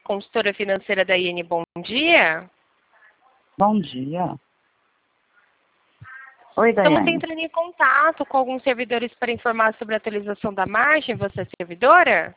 consultora financeira da IN. Bom dia. Bom dia. Oi, Estamos Daiane. entrando em contato com alguns servidores para informar sobre a atualização da margem. Você é servidora?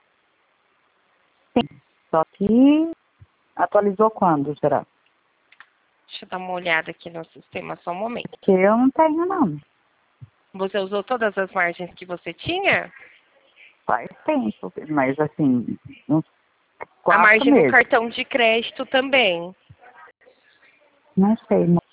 Só que atualizou quando, será? Deixa eu dar uma olhada aqui no sistema, só um momento. Porque eu não tenho, não. Você usou todas as margens que você tinha? Faz tempo, mas assim, uns A 4 margem meses. no cartão de crédito também. Não sei, não.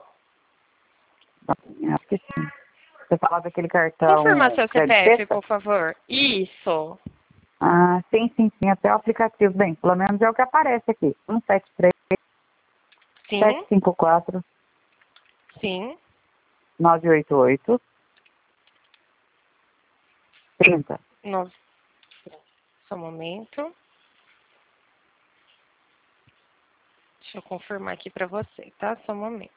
Acho que sim. Você fala daquele cartão Confirma seu Crédito CPF, Sexta? por favor. Isso. Ah, sim, até o aplicativo. Bem, pelo menos é o que aparece aqui. 173 Sim, 754 sim. 988 30. No... Só um momento. Deixa eu confirmar aqui para você, tá? Só um momento.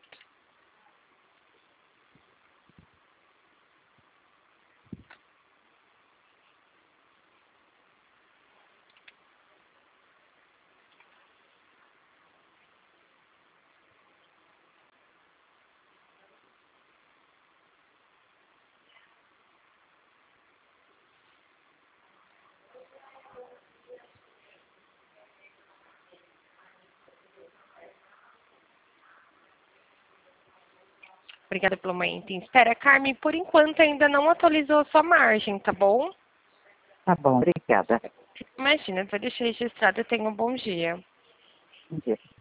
Obrigada pelo momento em espera. Carmen, por enquanto ainda não atualizou a sua margem, tá bom? Tá bom, obrigada. Imagina, vou deixar registrado. Tenha um bom dia. Bom dia.